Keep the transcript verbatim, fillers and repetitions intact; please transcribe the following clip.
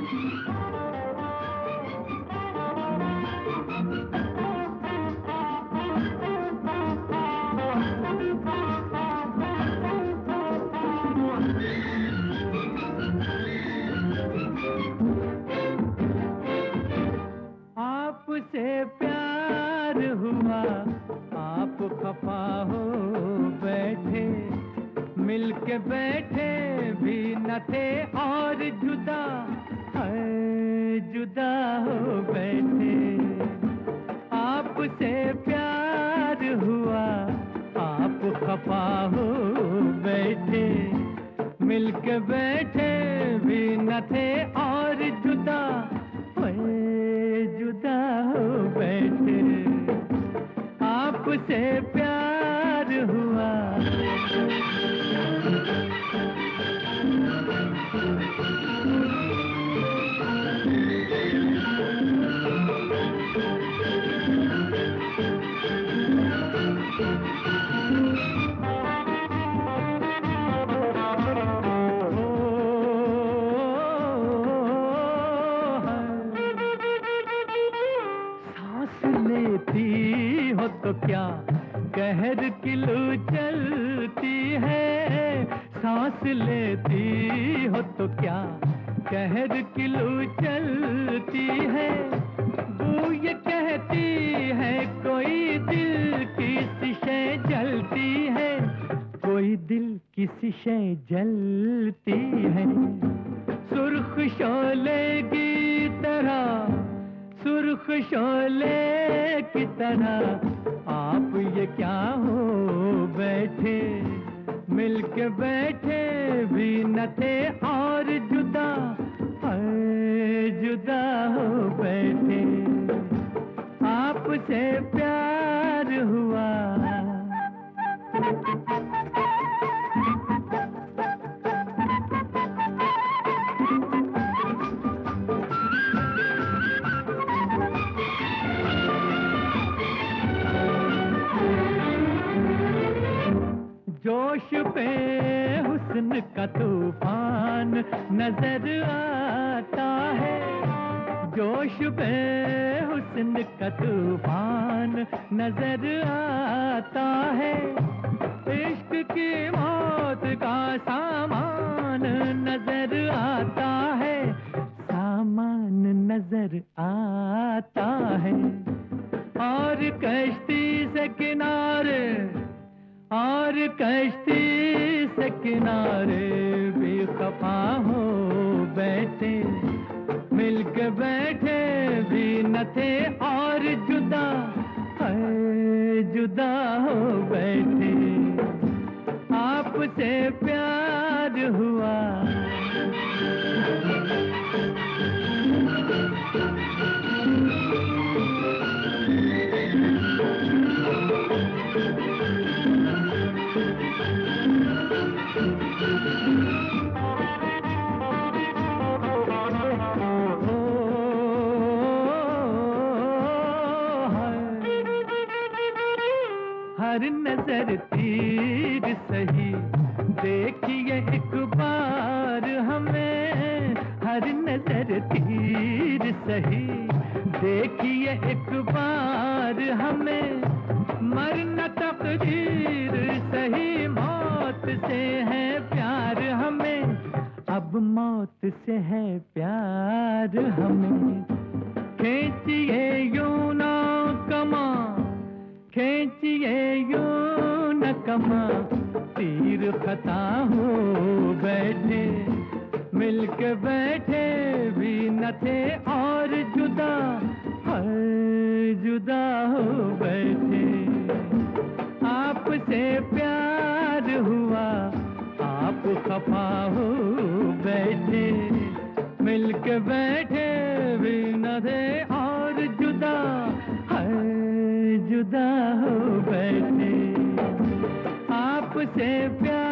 आपसे प्यार हुआ, आप खफा हो बैठे, मिलके बैठे भी न थे और जुदा है, जुदा हो बैठे। आपसे प्यार हुआ, आप खफा हो बैठे, मिलके बैठे भी न थे और जुदा है, जुदा हो बैठे। आपसे प्यार हुआ। लेती हो तो क्या कहर की लू चलती है, सांस लेती हो तो क्या कहर की लू चलती है। वो ये कहती है कोई दिल किसी शय जलती है, कोई दिल किसी शय जलती है। सुर्ख शोले की तरह, सुर्ख शोले की तरह आप ये क्या हो बैठे, मिलके बैठे भी न थे और जुदा है, जुदा हो बैठे। आपसे प्यार हुआ। जोश पे हुस्न का तूफान नजर आता है, जोश पे हुस्न का तूफान नजर आता है। इश्क की मौत का सामान नजर आता है, सामान नजर आता है। और कश्ती से किनारे, और कश्ती से किनारे भी खफा हो बैठे, मिलके बैठे भी न थे और जुदा है, जुदा हो बैठे। आपसे प्यार हुआ। हर नजर तीर सही देखिए एक बार हमें, हर नजर तीर सही देखिए एक बार हमें। मरना तकदीर सही, मौत से है प्यार हमें, अब मौत से है प्यार हमें। खींचिए यूं ना कमा, खींचिए यूं न कमा, तीर खता हो बैठे, मिलके बैठे भी न थे और जुदा है, जुदा हो बैठे। आपसे प्यार हुआ, आप खफा हो बैठे, मिलके बैठे भी न थे और जुदा है, जुदा हो बैठे। आपसे प्यार